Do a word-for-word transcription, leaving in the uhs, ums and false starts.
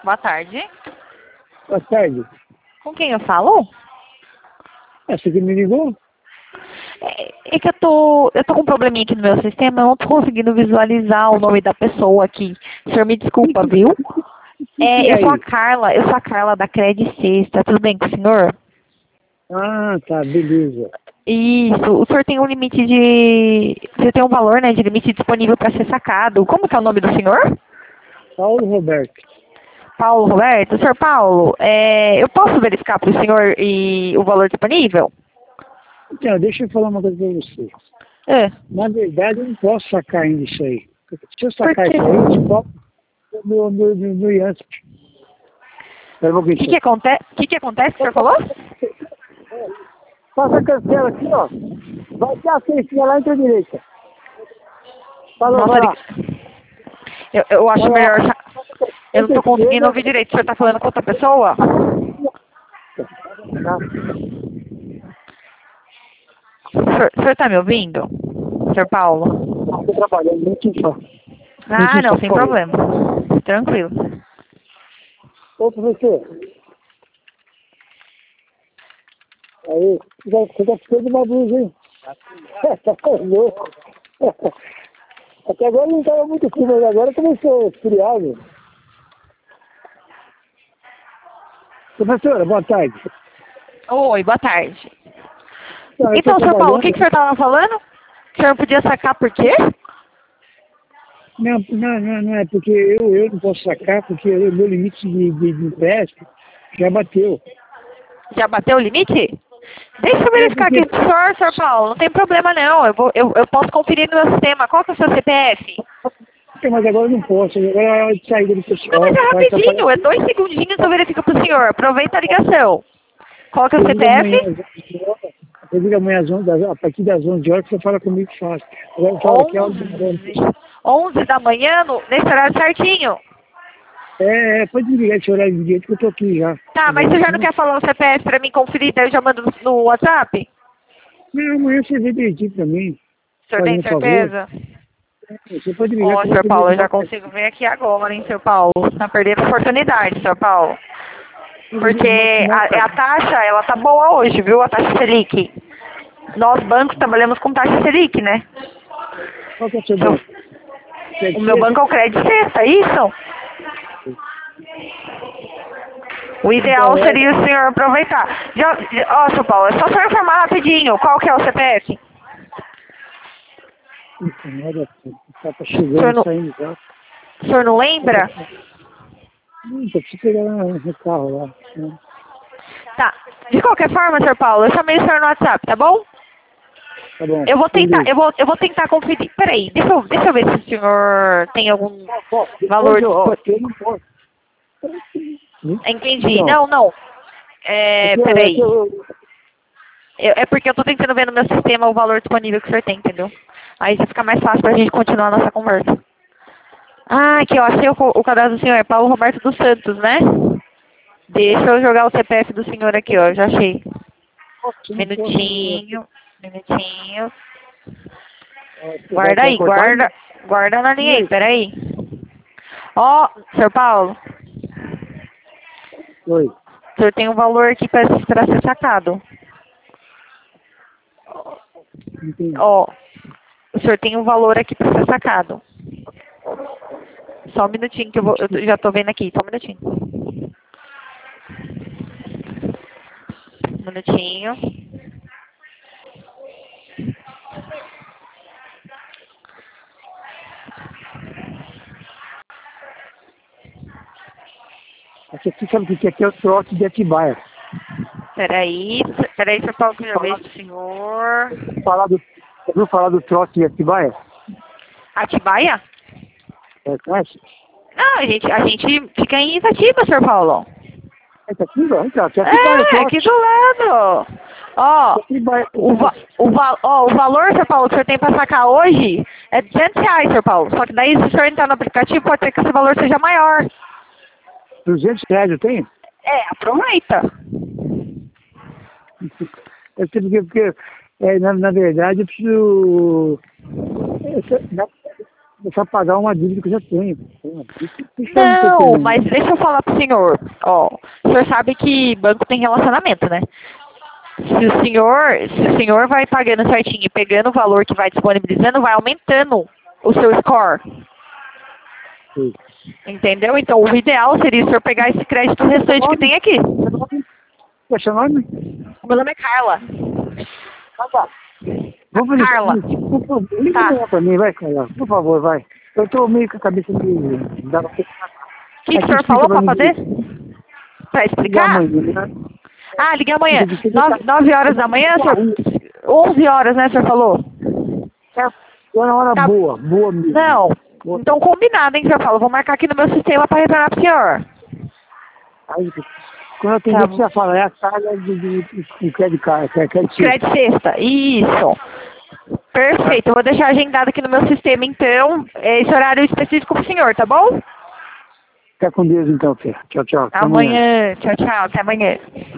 Boa tarde. Boa tarde. Com quem eu falo? Essa que me ligou? É, é que eu tô, eu tô com um probleminha aqui no meu sistema, eu não tô conseguindo visualizar o nome da pessoa aqui. O senhor me desculpa, viu? É, eu sou a Carla, eu sou a Carla da Cred Sexta, tudo bem com o senhor? Ah, tá, beleza. Isso, o senhor tem um limite de... Você tem um valor, né, de limite disponível para ser sacado. Como que é o nome do senhor? Paulo Roberto. Paulo Roberto. Senhor Paulo, é, eu posso verificar para o senhor e o valor disponível? Então, deixa eu falar uma coisa pra você. É. Na verdade, eu não posso sacar ainda isso aí. Se eu sacar Por quê? isso aí, eu te cobro no, no, no, no IANSP. O que que, aconte... que que acontece que o senhor falou? Passa a cancela aqui, ó. Vai ter a cestinha lá entre a direita. Falou, Nossa, vai lá. ele... eu, eu acho Vai lá. melhor... Eu não tô conseguindo ouvir direito. O senhor tá falando com outra pessoa? O senhor, o senhor tá me ouvindo? Senhor Paulo? Estou trabalhando muito só. Ah, não, sem problema. Tranquilo. Ô, professor. Aí, você tá ficando de uma blusa, hein? Tá louco. Até agora não estava muito frio, mas agora começou a esfriar, meu. Professora, boa tarde. Oi, boa tarde. Não, eu tô Então, senhor Paulo, o que, que o trabalhando. senhor estava falando? O senhor podia sacar por quê? Não, não, não, não é porque eu, eu não posso sacar, porque o meu limite de, de, de empréstimo já bateu. Já bateu o limite? Deixa eu É verificar porque... aqui. Senhor, senhor Paulo, não tem problema não. Eu, vou, eu, eu posso conferir no meu sistema. Qual que é o seu C P F? Mas agora eu não posso, agora é hora de saída do Não, pessoal. mas é Vai atrapalhar rapidinho. É dois segundinhos eu verifico pro senhor. Aproveita a ligação. Qual que é o Eu digo amanhã, C P F? eu digo amanhã às onze, a partir das onze horas que você fala comigo fácil. Agora eu falo aqui é hora de onze. onze da manhã, no, nesse horário certinho. É, é, pode me ligar esse horário de dia que eu tô aqui já. Tá, mas você já não quer falar o C P F pra mim conferir, daí eu já mando no, no WhatsApp? Não, amanhã você vem direitinho pra mim. O senhor tem Fazendo um favor. certeza? Você pode ligar Ó, que eu vou senhor poder Paulo, eu já ligar. consigo ver aqui agora, hein, senhor Paulo. Tá perdendo a oportunidade, senhor Paulo. Porque a, a taxa, ela tá boa hoje, viu? A taxa Selic. Nós, bancos, trabalhamos com taxa Selic, né? Qual que é o seu Então, banco? o meu banco é o Credit Sexta, é isso? O ideal seria o senhor aproveitar. Já, já- ó, senhor Paulo, é só o senhor informar rapidinho. Qual que é o C P F? Nada, tá O senhor chegando, não, saindo já. o senhor não lembra? Hum, eu preciso pegar no no carro lá. Né? Tá. De qualquer forma, senhor Paulo, eu chamei o senhor no WhatsApp, tá bom? Tá bom. Eu vou tentar, Beleza. eu vou, eu vou tentar conferir. Peraí, deixa eu, deixa eu ver se o senhor tem algum Depois valor. eu, ó, dispo- eu não posso. Hum? Entendi. Então, Não, não. é É, que eu, é que peraí. eu, Eu- é porque eu tô tentando ver no meu sistema o valor disponível que o senhor tem, entendeu? Aí já fica mais fácil pra gente continuar a nossa conversa. Ah, aqui, ó, achei o, co- o cadastro do senhor, é Paulo Roberto dos Santos, né? Deixa eu jogar o C P F do senhor aqui, ó, já achei. posso, não posso. Minutinho, minutinho. Você vai, Guarda vai aí, cortar? guarda, guarda na linha aí, Sim. peraí. Ó, senhor Paulo, Oi. o senhor tem um valor aqui pra, pra ser sacado. Entendi. Ó, o senhor tem um valor aqui pra ser sacado. Só um minutinho que eu, vou, eu já tô vendo aqui, só um minutinho. Um minutinho. Aqui, aqui sabe o que é? Aqui é o trote de Atibaia. Peraí, peraí, senhor Paulo, que eu já vejo o senhor. Falar do, ouviu falar do trote de Atibaia? Atibaia? É, conhece? Não, a gente, a gente fica em Itatiba, senhor Paulo. É Atibaia? Então, aqui é Atibaia, o É, trote. aqui do lado. Ó, Atibaia. o, va o, va ó, o valor, senhor Paulo, que o senhor tem pra sacar hoje é duzentos reais, senhor Paulo. Só que daí, se o senhor entrar no aplicativo, pode ser que esse valor seja maior. duzentos reais eu tenho? É, aproveita. Eu sei porque, porque é, na, na verdade, eu preciso... essa- na- deixar pagar uma dívida que eu já tenho. Não, mas deixa eu falar pro senhor. Ó, o senhor sabe que banco tem relacionamento, né? Se o senhor, se o senhor vai pagando certinho e pegando o valor que vai disponibilizando, vai aumentando o seu score. Sim. Entendeu? Então, o ideal seria o senhor pegar esse crédito restante que tem aqui. Qual é seu nome? O meu nome é Carla. Vamos fazer Carla. o seguinte, por favor, liga Tá. tá. pra mim, vai, Carla. Por favor, vai. Eu tô meio com a cabeça de... Da... O que, que o senhor falou pra fazer? Pra Ligar explicar? amanhã, né? Ah, ligar amanhã. Nove, nove horas da manhã, senhor? Onze horas, né, o senhor falou? É uma hora Tá. boa, boa mesmo. Não. Boa. Então, combinado, hein, senhor Paulo? Vou marcar aqui no meu sistema pra retornar pro senhor. Aí, quando eu atender, Tá. você vai falar, é a carga de, de, de, de crédito card, que é crédito Crédito sexta. Isso. Perfeito. Eu vou deixar agendado aqui no meu sistema, então, esse horário específico pro senhor, tá bom? Fica com Deus, então, Fê. Tchau, tchau. Até amanhã. Amanhã. Tchau, tchau. Até amanhã.